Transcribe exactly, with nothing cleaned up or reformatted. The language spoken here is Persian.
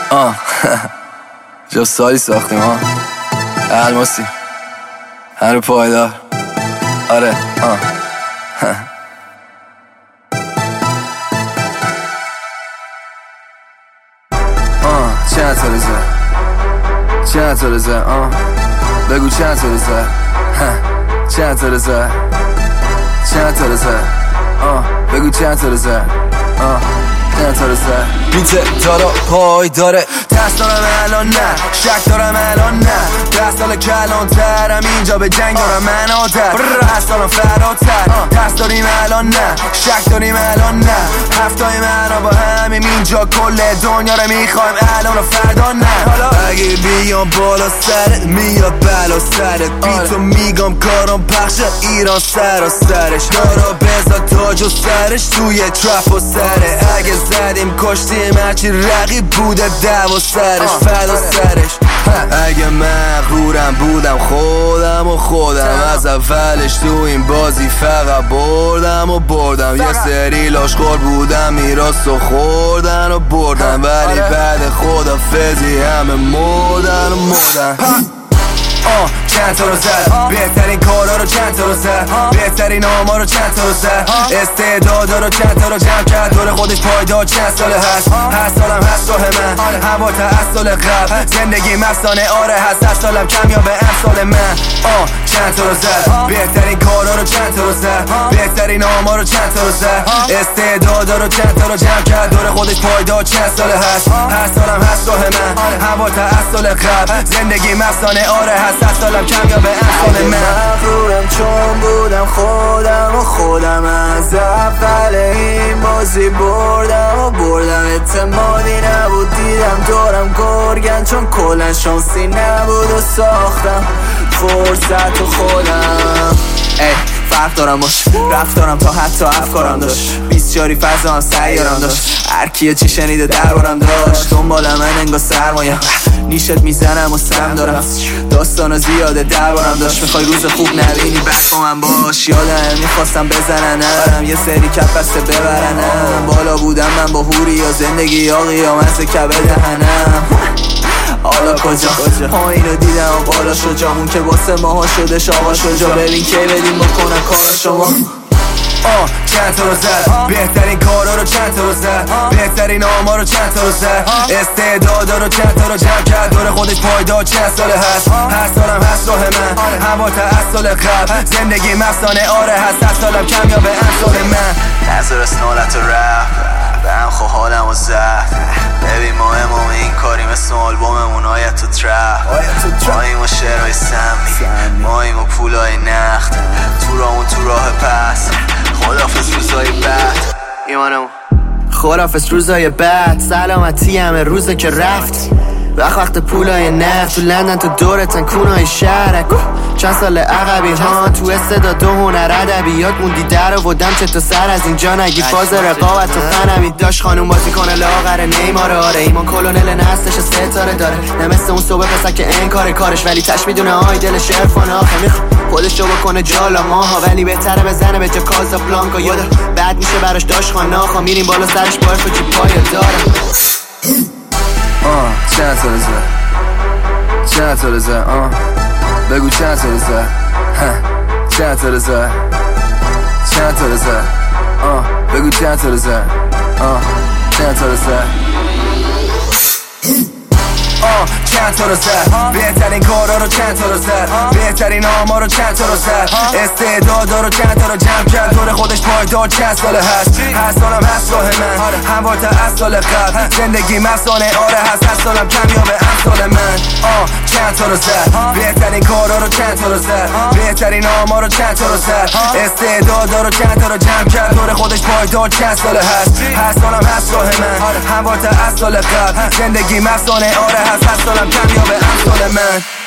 آه جا سالی ساختیم ها الماسی هر پایدار. آره آه آه چند تا رزه چند تا رزه آه بگو چند تا رزه چند تا رزه چند تا رزه آه بگو چند تا رزه آه چند تا رزه بیته دارا پای داره. دست دارم الان نه شک دارم الان نه دست سال کلان ترم اینجا به جنگ دارم من آدر دست دارم فراتر. دست داریم الان نه شک داریم الان نه هفتای من با همیم اینجا کل دنیا رو میخوایم الان و فردا نه. اگه بیام بالا سرت میاد بلا سرت بیتو میگم کارم پخش ایران سر و سرش دارا بزا تاج و سرش توی ترپ و سره. اگه زدیم کشتیم هرچی رقیب بوده دو و سرش فدا سرش. اگه مغرورم بودم خودم و خودم از اولش تو این بازی فقط بردم و بردم. یه سری لاشخور بودم میراست و خوردن و بردن ولی بعد خدافظی همه مردن و مردن. آه چند تا رو زد بهترین کارا رو چند تا رو زد بهترین آما رو چند تا رو زد استعدادا رو چند تا رو جمع کرد دور خودش پایدار چند ساله هست. هر سالم هست راه من هوا تا از سال قبل زندگی مفسانه آره هست هر سالم کم یا به امثال من. آه چند تا رو زد بهترین کارا رو چند تا رو زد بهترین آما رو چند تا رو زد استعدادا رو چند تا رو جمع کرد دور خودش پایدار چند ساله هست. هر سالم هست راه من هوا تا از سال قبل زندگی مفسانه آره هست هر سالم کم یا به امثال من. مغرورم چون بودم خودم و خودم از اول این بازی بردم و بردم اعتمادی نبود دیدم دورم گرگن چون کلن شانسی نبود و ساختم فرصت و خودم. ای فرق دارم باش رفتارم تا حتی افکارم داشت بیسیاری فضا هم سیارم داشت هر کیه چی شنیده دربارم داشت دنبال من انگا سرمایم نیشت میزنم و سم دارم داستانا زیاده دربارم داشت میخوای روز خوب نبینی بس با من باش یادم میخواستم بزننم یه سری کف بسته ببرنم بالا بودم من با هوری یا زندگی یا قیامت کبه دهنم. حالا کجا پایین رو دیدم و بالا شو جامون که واسه ماها شدش آقا شجا ببین که بدیم بکنن کارا شما. آه چند تا رو زد بهترین کارا رو چند تا رو زد بهترین آما رو چند تا رو زد استعدادا رو چند تا رو جمع کرد دور خودش پایدار چند ساله هست. هر سالم هست راه من هوا تا از سال قبل زندگی مفسانه آره هست هر سالم کم یا به امثال من. نظر اسنالت رپ به هم خو حالم و زهد ببین ما امام این کاری مثل آلبوممون آیت تو ترپ ماییم و شعرهای سمی ماییم و پولای نخت تو رامون تو راه پس خدافز روزای بعد ایمانمون خدافز روزای بعد سلامتی همه روزه که رفت وقت وقت پولای نفت تو لندن تو دورتن کونای شهرک چند سال عقبی ها تو استعداد و هنر ادبیات موندی در آوردم چه تو سر از اینجا نگی فاز رقابت و فنمی داشت خانوم بازی کنه لاغر نیمار آره ایمان کلونل نستش ستاره داره نه مثل اون صبح پسک که این کار کارش ولی تش میدونه آی دلش عرفان آخه میخوا خودش رو بکنه جالا ماها ولی بهتره بزنه به جا کازا بلانکا یادا بعد میشه براش داشت خاناخا میریم بالا سرش بارف و چی پای داره. آه چند تا رزه چند تا رزه آه بگو چند تا رزه چند تا رزه چند تا رزه آه بگو چند تا رزه آه چند تا رزه آه چند تا رو زد بهترین کارا رو چند تا رو زد بهترین آما رو چند تا رو زد استعدادا رو چند تا رو جمع کرد دور خودش پایدار چند ساله هست. هر سالم هست راه من هموار تا از سال قبل زندگی مفسانه آره هست هر سالم کم یا به امثال من. آه چند تا رو زد بهترین کارا رو چند تا رو زد بهترین آما رو چند تا رو زد استعدادا رو چند تا رو جمع کرد دور خودش پایدار چند ساله هست. هر سالم هست راه من هموار تا از سال قبل زندگی مفسانه آره هست هر سالم کم یا به امثال من.